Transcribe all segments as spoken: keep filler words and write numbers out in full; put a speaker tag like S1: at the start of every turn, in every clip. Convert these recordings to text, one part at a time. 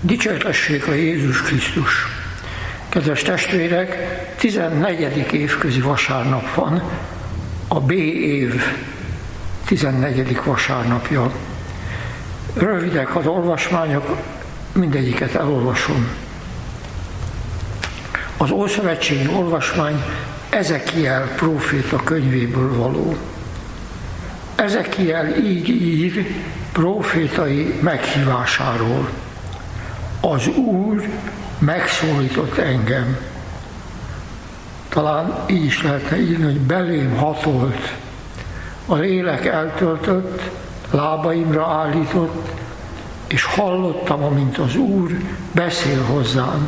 S1: Dicsértessék a Jézus Krisztus! Kedves testvérek, tizennegyedik évközi vasárnap van, a B év tizennegyedik vasárnapja. Rövidek az olvasmányok, mindegyiket elolvasom. Az Ószövetségi olvasmány Ezekiel próféta könyvéből való. Ezekiel így ír prófétai meghívásáról. Az Úr megszólított engem. Talán így is lehetne írni, hogy belém hatolt. A lélek eltöltött, lábaimra állított, és hallottam, amint az Úr beszél hozzám.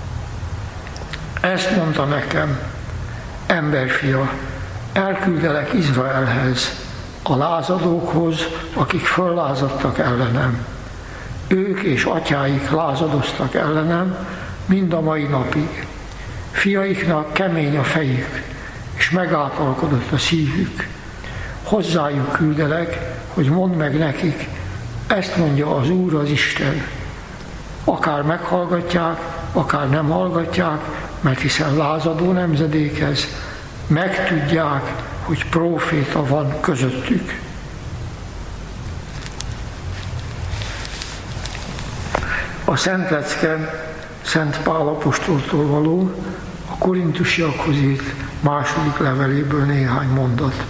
S1: Ezt mondta nekem: emberfia, elküldelek Izraelhez, a lázadókhoz, akik föllázadtak ellenem. Ők és atyáik lázadoztak ellenem mind a mai napig. Fiaiknak kemény a fejük, és megáltalkodott a szívük. Hozzájuk küldelek, hogy mondd meg nekik, ezt mondja az Úr az Isten. Akár meghallgatják, akár nem hallgatják, mert hiszen lázadó nemzedékhez, megtudják, hogy próféta van közöttük. A Szent Lecke Szent Pál apostoltól való, a korintusiakhoz írt második leveléből néhány mondat.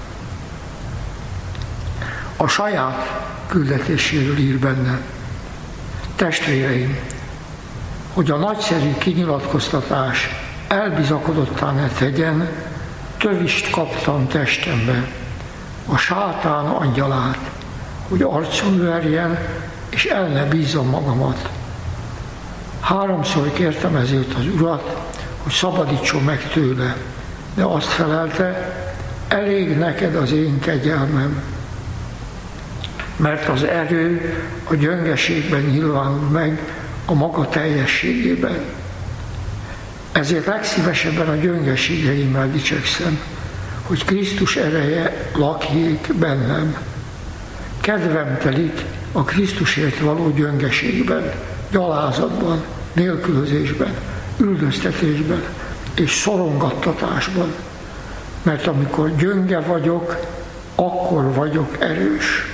S1: A saját küldetéséről ír benne: testvéreim, hogy a nagyszerű kinyilatkoztatás elbizakodottá ne tegyen, tövist kaptam testembe, a sátán angyalát, hogy arcul verjen, és el ne bízzam magamat. Háromszor kértem ezért az Urat, hogy szabadítson meg tőle, de azt felelte: elég neked az én kegyelmem, mert az erő a gyöngeségben nyilvánul meg a maga teljességében. Ezért legszívesebben a gyöngeségeimmel dicsekszem, hogy Krisztus ereje lakjék bennem. Kedvem telik a Krisztusért való gyöngeségben, gyalázatban, nélkülözésben, üldöztetésben és szorongattatásban, mert amikor gyönge vagyok, akkor vagyok erős.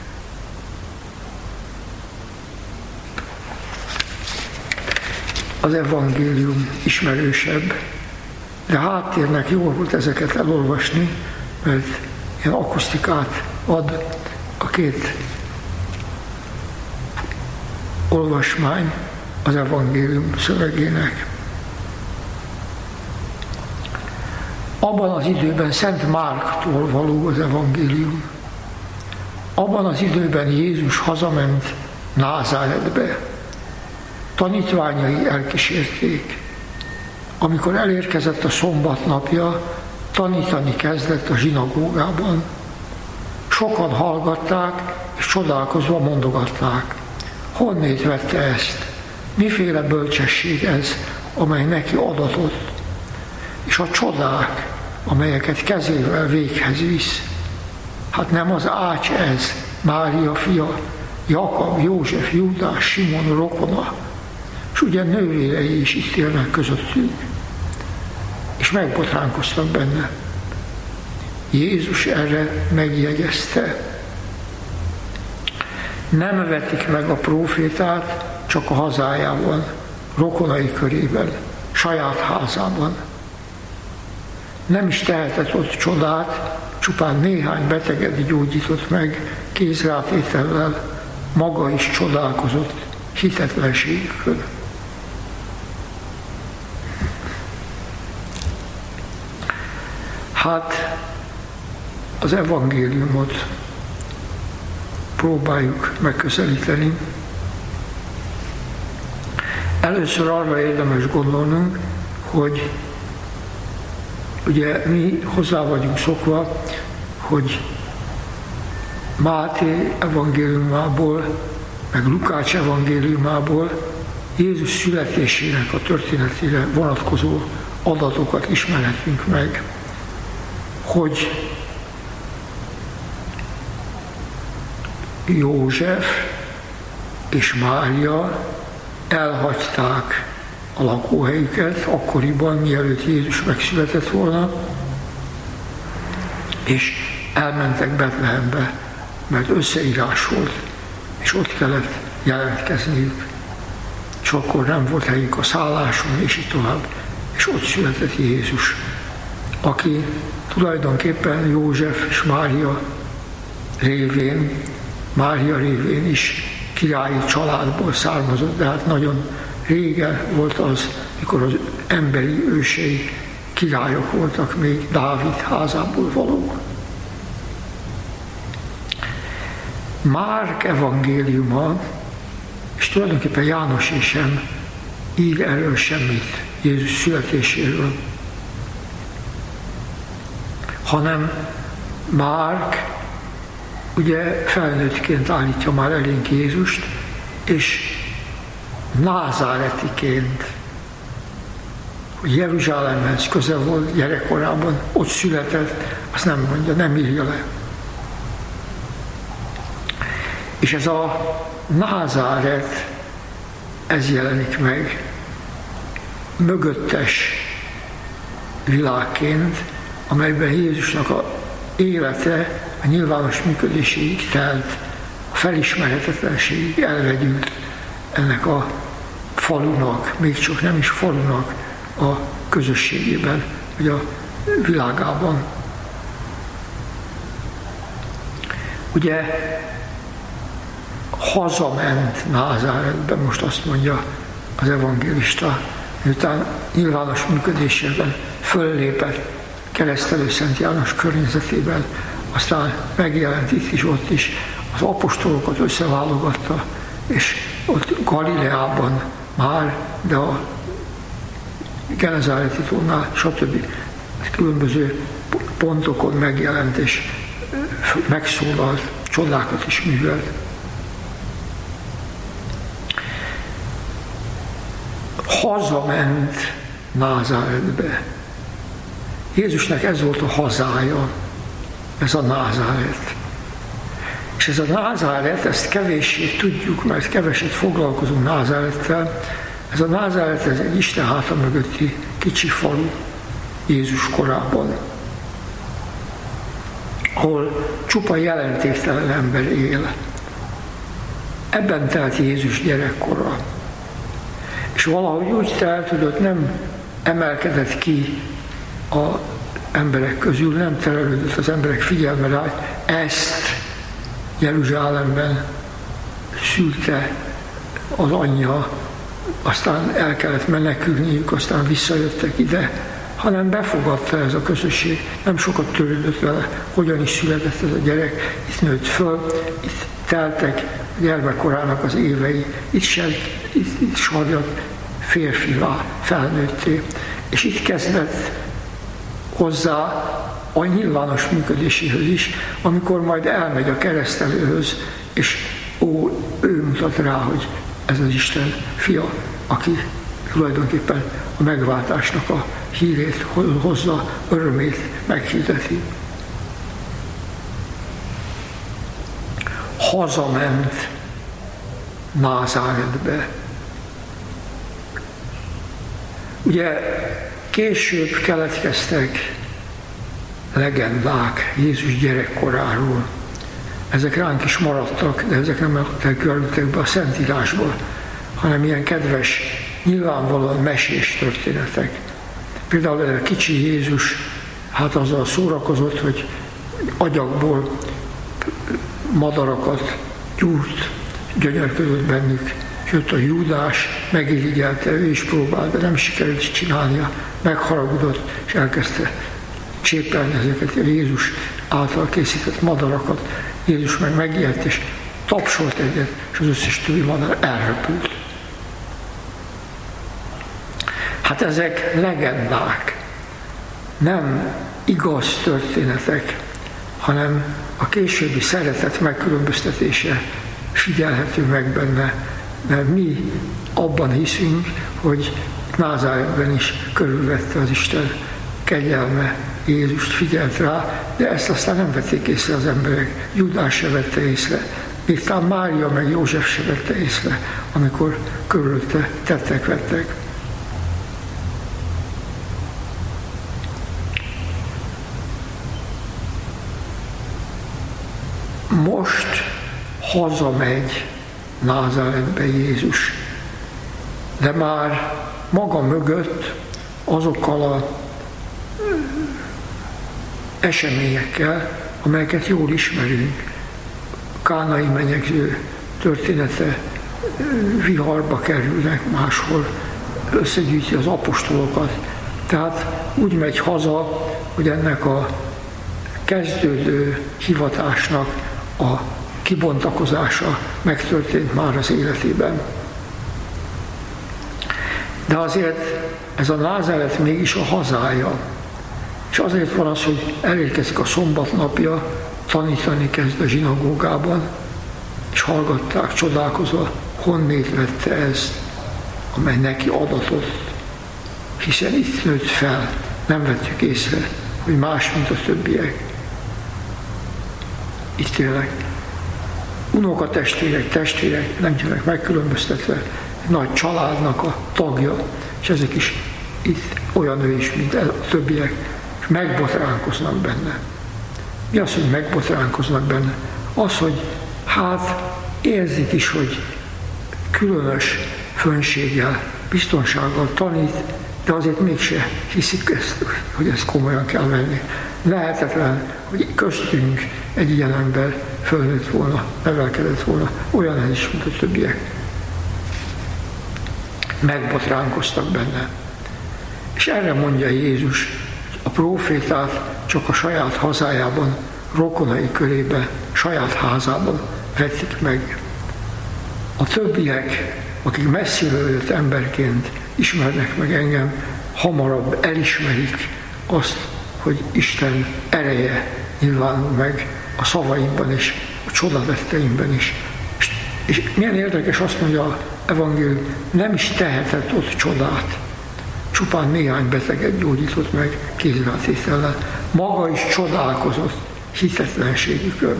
S1: Az evangélium ismerősebb, de háttérnek jól volt ezeket elolvasni, mert ilyen akusztikát ad a két olvasmány az evangélium szövegének. Abban az időben Szent Márktól való az evangélium. Abban az időben Jézus hazament Názáretbe. Tanítványai elkísérték. Amikor elérkezett a szombat napja, tanítani kezdett a zsinagógában. Sokan hallgatták, és csodálkozva mondogatták: honnét vette ezt? Miféle bölcsesség ez, amely neki adatott? És a csodák, amelyeket kezével véghez visz. Hát nem az ács ez, Mária fia, Jakab, József, Júdás, Simon rokona, és ugye nővérei is itt élnek közöttünk, és megbotránkoztak benne. Jézus erre megjegyezte: nem vetik meg a prófétát csak a hazájában, rokonai körében, saját házában. Nem is tehetett ott csodát, csupán néhány beteget gyógyított meg kézrátétellel, maga is csodálkozott hitetlenségükön. Hát az evangéliumot próbáljuk megközelíteni. Először arra érdemes gondolnunk, hogy ugye mi hozzá vagyunk szokva, hogy Máté evangéliumából, meg Lukács evangéliumából Jézus születésének a történetére vonatkozó adatokat ismerhetünk meg, hogy József és Mária elhagyták a lakóhelyüket akkoriban, mielőtt Jézus megszületett volna, és elmentek Betlehembe, mert összeírás volt, és ott kellett jelentkezniük. És akkor nem volt helyük a szálláson, és így tovább. És ott született Jézus, aki tulajdonképpen József és Mária révén, Mária révén is királyi családból származott, de hát nagyon régen volt az, mikor az emberi ősei királyok voltak, még Dávid házából valók. Márk evangéliuma, és tulajdonképpen János is sem ír erről semmit Jézus születéséről, hanem Márk ugye felnőttként állítja már elénk Jézust, és názáretiként, hogy Jeruzsálemhez közel volt gyerekkorában, ott született, azt nem mondja, nem írja le. És ez a Názáret, ez jelenik meg mögöttes világként, amelyben Jézusnak a élete a nyilvános működéséig telt, a felismerhetetlenségig elvegyült ennek a falunak, még csak nem is falunak a közösségében, vagy a világában. Ugye hazament Názáretbe, most azt mondja az evangélista, miután nyilvános működésében föllépett Keresztelő Szent János környezetében, aztán megjelent itt is, ott is, az apostolokat összeválogatta, és ott Galileában már, de a Genezáreti tónál, stb. Különböző pontokon megjelent, és megszólalt, csodákat is művelt. Hazament Názáretbe. Jézusnak ez volt a hazája, ez a Názáret. És ez a Názáret, ezt kevéssé tudjuk, mert keveset foglalkozunk Názárettel. Ez a Názáret, ez egy Isten háta mögötti kicsi falu Jézus korában, ahol csupa jelentéktelen ember él. Ebben telt Jézus gyerekkora. És valahogy úgy telt, hogy ott nem emelkedett ki az emberek közül, nem terelődött az emberek figyelme rá, ezt Jeruzsálemben szülte az anyja, aztán el kellett menekülniük, aztán visszajöttek ide, hanem befogadta ez a közösség, nem sokat törődött vele, hogyan is született ez a gyerek, itt nőtt föl, itt teltek a gyermekkorának az évei, itt, sem, itt, itt sarjat férfivá, felnőtté, és itt kezdett hozzá a nyilvános működéséhez is, amikor majd elmegy a keresztelőhöz, és ó, ő mutat rá, hogy ez az Isten fia, aki tulajdonképpen a megváltásnak a hírét hozza, örömét meghirdeti. Hazament Názáretbe. Ugye később keletkeztek legendák Jézus gyerekkoráról. Ezek ránk is maradtak, de ezek nem kerültek be a Szentírásból, hanem ilyen kedves, nyilvánvalóan mesés történetek. Például a kicsi Jézus hát azzal szórakozott, hogy agyagból madarakat gyúrt, gyönyörködött bennük, és jött a Júdás, megirigyelte, ő is próbált, de nem sikerült csinálnia, megharagudott, és elkezdte csépelni ezeket a Jézus által készített madarakat. Jézus meg megijedt, és tapsolt egyet, és az összes többi madár elrepült. Hát ezek legendák, nem igaz történetek, hanem a későbbi szeretet megkülönböztetése figyelhető meg benne, mert mi abban hiszünk, hogy Názáretben is körülvette az Isten kegyelme, Jézust figyelt rá, de ezt aztán nem vették észre az emberek. Júdás se vette észre, Még talán Mária meg József se vette észre, amikor körülötte tettek-vettek. Most hazamegy Názáretbe Jézus, de már maga mögött azokkal az eseményekkel, amelyeket jól ismerünk. Kánai menyegző története, viharba kerülnek máshol, összegyűjti az apostolokat. Tehát úgy megy haza, hogy ennek a kezdődő hivatásnak a kibontakozása megtörtént már az életében. De azért ez a Názáret mégis a hazája. És azért van az, hogy elérkezik a szombatnapja, tanítani kezd a zsinagógában, és hallgatták csodálkozva, honnét vette ezt, amely neki adatott, hiszen itt nőtt fel, nem vettük észre, hogy más, mint a többiek. Itt tényleg unokatestvérek, testvérek nincsenek megkülönböztetve, egy nagy családnak a tagja, és ezek is itt olyan ő is, mint a többiek, és megbotránkoznak benne. Mi az, hogy megbotránkoznak benne? Az, hogy hát érzik is, hogy különös fönséggel, biztonsággal tanít, de azért mégse hiszik ezt, hogy ezt komolyan kell venni. Lehetetlen, hogy köztünk egy ilyen ember fölnőtt volna, nevelkedett volna, olyan ez is, mint a többiek. Megbotránkoztak benne. És erre mondja Jézus, a prófétát csak a saját hazájában, rokonai körében, saját házában vetik meg. A többiek, akik messziről jött emberként ismernek meg engem, hamarabb elismerik azt, hogy Isten ereje nyilvánul meg a szavaimban is, a csodatetteimben is. És, és milyen érdekes, azt mondja az evangélium, nem is tehetett ott csodát. Csupán néhány beteget gyógyított meg kézrátétellel. Maga is csodálkozott hitetlenségükön.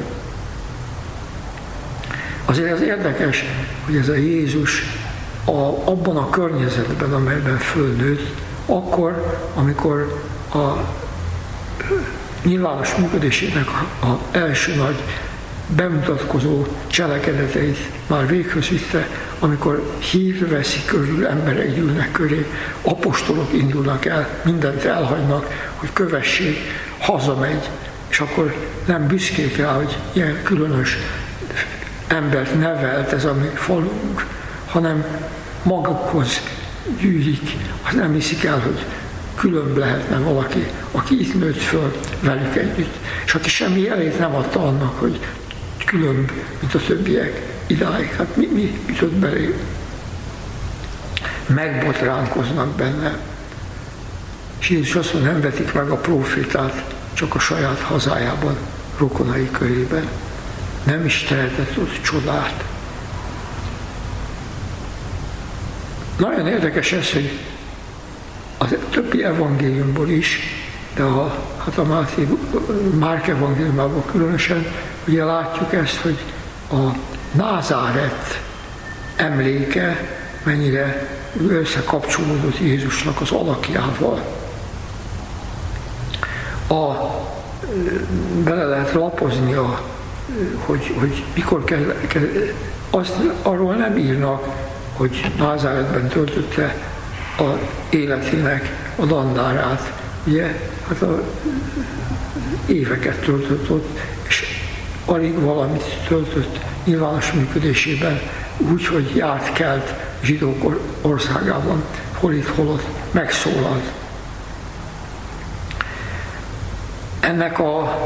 S1: Azért ez érdekes, hogy ez a Jézus a, abban a környezetben, amelyben fölnőtt, akkor, amikor a nyilvános működésének az első nagy bemutatkozó cselekedeteit már véghöz vitte, amikor hír veszi körül, emberek gyűlnek köré, apostolok indulnak el, mindent elhagynak, hogy kövessék, hazamegy, és akkor nem büszkék rá, hogy ilyen különös embert nevelt ez a mi falunk, hanem magukhoz gyűlik, azt nem hiszik el, hogy különb lehetne valaki, aki itt nőtt föl velük együtt, és aki semmi jelét nem adta annak, hogy különb, mint a többiek idáig. Hát mi, mi jutott belé? Megbotránkoznak benne. És Jézus azt mondja, nem vetik meg a prófétát csak a saját hazájában, rokonai körében. Nem is tehetett ott csodát. Nagyon érdekes ez, hogy a többi evangéliumból is, de a, hát a Máté, Márk evangéliumában különösen, ugye látjuk ezt, hogy a Názáret emléke mennyire összekapcsolódott Jézusnak az alakjával. A, bele lehet lapozni, a, hogy, hogy mikor kell, kell azt arról nem írnak, hogy Názáretben töltötte az életének a dandárát. Ugye, hát a éveket töltött ott, és alig valamit töltött nyilvános működésében, úgy, hogy járt kelt zsidók országában, hol itt, hol ott megszólalt. Ennek a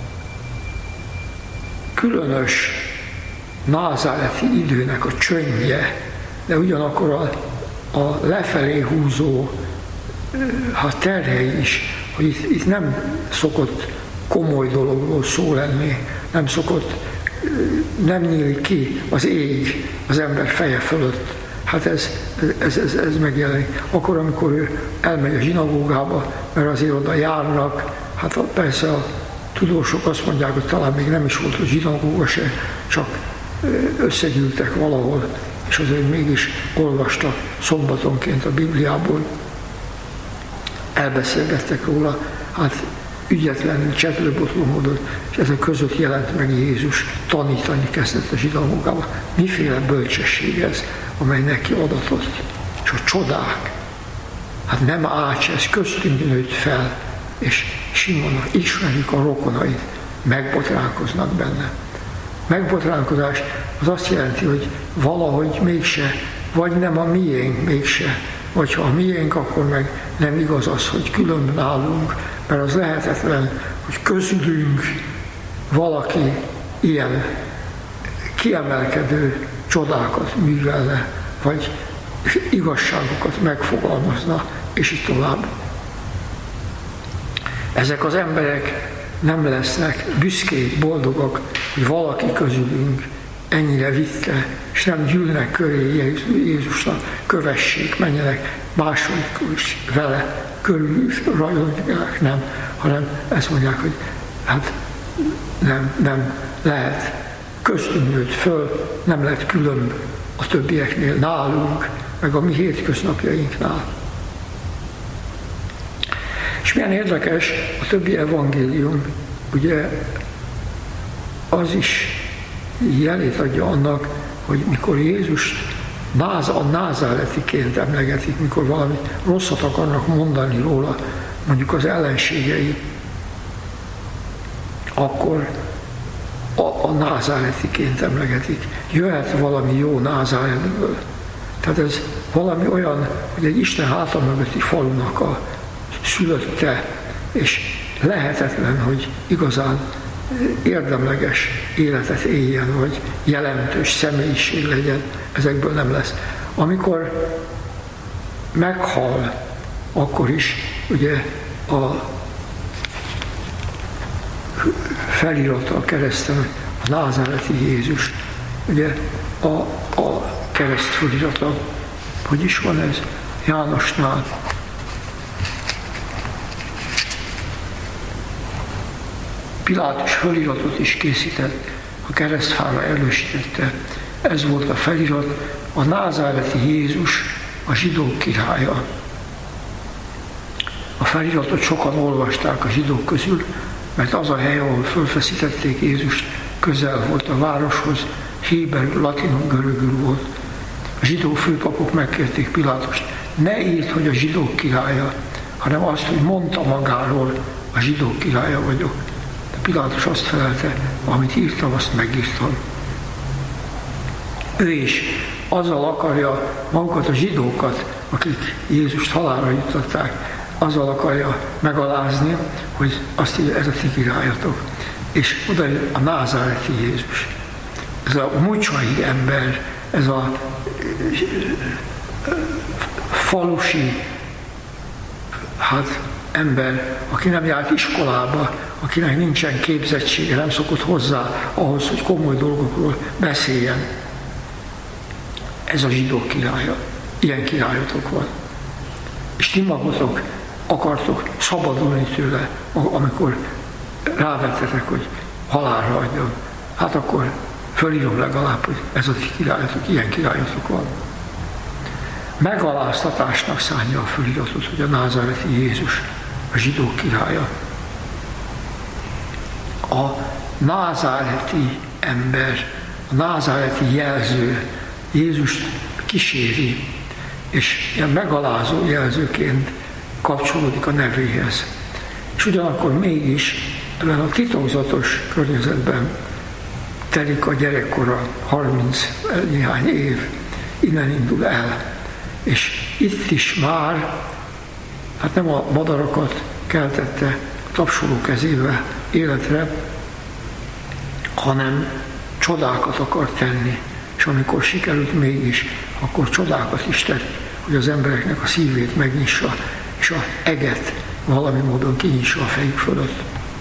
S1: különös názáreti időnek a csöndje, de ugyanakkor a, a lefelé húzó hát terhei is, hogy itt, itt nem szokott komoly dologról szó lenni, nem szokott, nem nyílik ki az ég az ember feje fölött. Hát ez, ez, ez, ez megjelenik. Akkor, amikor ő elmegy a zsinagógába, mert azért oda járnak, hát persze a tudósok azt mondják, hogy talán még nem is volt a zsinagóga se, csak összegyűltek valahol, és azért mégis olvastak szombatonként a Bibliából, elbeszélgettek róla, hát ügyetlenül, csetlőbotló módon, és ezek között jelent meg Jézus, tanítani kezdett a zsidó munkába. Miféle bölcsesség ez, amely neki adatott, és a csodák. Hát nem ács, ez köztünk nőtt fel, és Simonnak ismerjük a rokonait, megbotránkoznak benne. Megbotránkozás az azt jelenti, hogy valahogy mégse, vagy nem a miénk mégse, vagy ha a miénk, akkor meg nem igaz az, hogy külön nálunk, mert az lehetetlen, hogy közülünk valaki ilyen kiemelkedő csodákat művelne, vagy igazságokat megfogalmazna, és így tovább. Ezek az emberek nem lesznek büszkék, boldogak, hogy valaki közülünk ennyire vitte, és nem gyűlnek köré Jézusnak, kövessék, menjenek máshogy is vele körül rajongják, nem, hanem ezt mondják, hogy hát nem, nem lehet, köztünk nőtt föl, nem lehet különb a többieknél, nálunk, meg a mi hétköznapjainknál. És milyen érdekes, a többi evangélium, ugye az is jelét adja annak, hogy mikor Jézust a názáretiként emlegetik, mikor valami rosszat akarnak mondani róla, mondjuk az ellenségei, akkor a, a názáretiként emlegetik. Jöhet valami jó Názáretből. Tehát ez valami olyan, hogy egy Isten háta mögötti falunak a szülötte, és lehetetlen, hogy igazán érdemleges életet éljen, vagy jelentős személyiség legyen, ezekből nem lesz. Amikor meghal, akkor is ugye a felirata a kereszten, a názáreti Jézus, ugye a, a kereszt felirata, hogy is van ez Jánosnál, Pilátus feliratot is készített, a keresztfára elősítette. Ez volt a felirat, a názáreti Jézus, a zsidók királya. A feliratot sokan olvasták a zsidók közül, mert az a hely, ahol fölfeszítették Jézust, közel volt a városhoz, héberül, latinul, görögül volt. A zsidó főpapok megkérték Pilátust, ne írd, hogy a zsidók királya, hanem azt, hogy mondta magáról, a zsidók királya vagyok. Pilátus azt felelte, amit írtam, azt megírtam. Ő is azzal akarja magukat, a zsidókat, akik Jézust halálra juttatták, azzal akarja megalázni, hogy azt írja, ez a ti királyatok. És oda a názáreti Jézus. Ez a mucsai ember, ez a falusi hát, ember, aki nem járt iskolába, akinek nincsen képzettsége, nem szokott hozzá ahhoz, hogy komoly dolgokról beszéljen. Ez a zsidók királya. Ilyen királyotok van. És ti magatok akartok szabadulni tőle, amikor rávettetek, hogy halálra adjam. Hát akkor fölírom legalább, hogy ez a ti királyotok, ilyen királyotok van. Megaláztatásnak szánja a föliratot, hogy a názáreti Jézus, a zsidók királya. A názáreti ember, a názáreti jelző Jézust kíséri, és ilyen megalázó jelzőként kapcsolódik a nevéhez. És ugyanakkor mégis ebben a titokzatos környezetben telik a gyerekkora, harminc néhány év, innen indul el. És itt is már, hát nem a madarakat keltette tapsoló kezével életre, hanem csodákat akar tenni. És amikor sikerült mégis, akkor csodákat is tett, hogy az embereknek a szívét megnyissa, és a eget valami módon kinyissa a fejük fölött.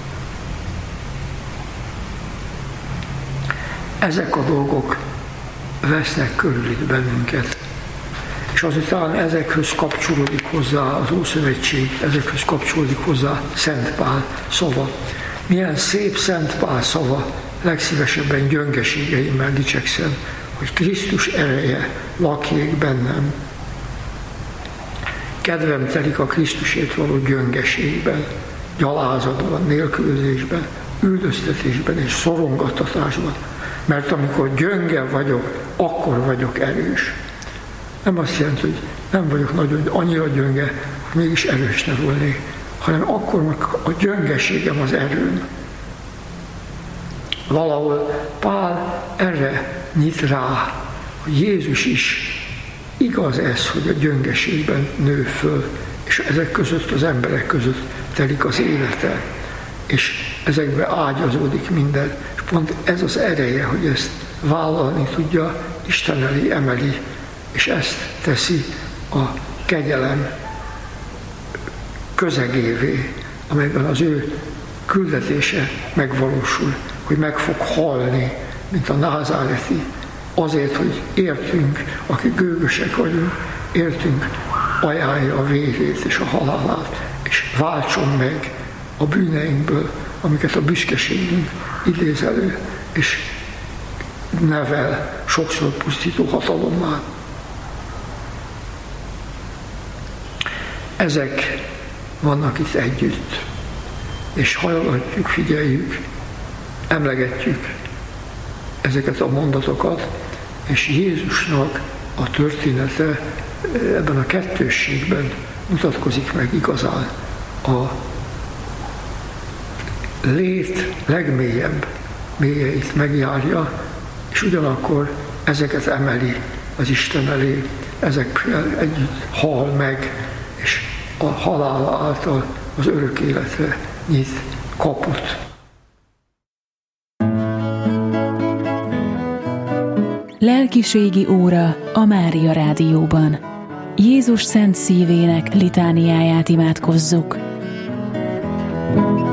S1: Ezek a dolgok vesznek körül itt bennünket. És azután ezekhez kapcsolódik hozzá az Ószövetség, ezekhez kapcsolódik hozzá Szent Pál szava. Milyen szép Szent Pál szava legszívesebben gyöngeségeimmel dicsekszem, hogy Krisztus ereje lakjék bennem. Kedvem telik a Krisztusért való gyöngeségben, gyalázatban, nélkülözésben, üldöztetésben és szorongattatásban, mert amikor gyönge vagyok, akkor vagyok erős. Nem azt jelenti, hogy nem vagyok nagyon annyira gyönge, hogy mégis erős ne volnék, hanem akkor a gyöngeségem az erőm. Valahol Pál erre nyit rá, hogy Jézus is igaz ez, hogy a gyöngeségben nő föl, és ezek között, az emberek között telik az élete, és ezekbe ágyazódik minden, és pont ez az ereje, hogy ezt vállalni tudja, Isten elé emeli, és ezt teszi a kegyelem közegévé, amelyben az ő küldetése megvalósul, hogy meg fog halni, mint a názáreti, azért, hogy értünk, akik gőgösek vagyunk, értünk, ajánlja a vérét és a halálát, és váltson meg a bűneinkből, amiket a büszkeségünk idéz elő, és nevel sokszor pusztító hatalommá. Ezek vannak itt együtt, és hallgatjuk, figyeljük, emlegetjük ezeket a mondatokat, és Jézusnak a története ebben a kettősségben mutatkozik meg igazán. A lét legmélyebb mélyeit megjárja, és ugyanakkor ezeket emeli az Isten elé, ezekkel együtt hal meg, és a halála által az örök életre nyit kaput.
S2: Lelkiségi óra a Mária Rádióban. Jézus szent szívének litániáját imádkozzuk.